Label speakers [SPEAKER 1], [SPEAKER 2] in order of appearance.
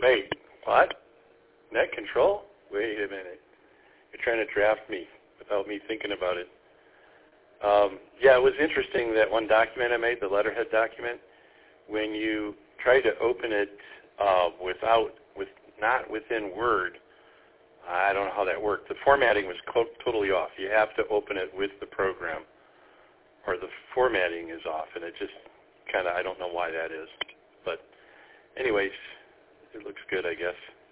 [SPEAKER 1] Wait, what? Net control? Wait a minute. You're trying to draft me without me thinking about it. Yeah, it was interesting that one document I made, the letterhead document, when you try to open it not within Word, I don't know how that worked. The formatting was totally off. You have to open it with the program, or the formatting is off, and it just kind of, I don't know why that is. But anyways, it looks good, I guess.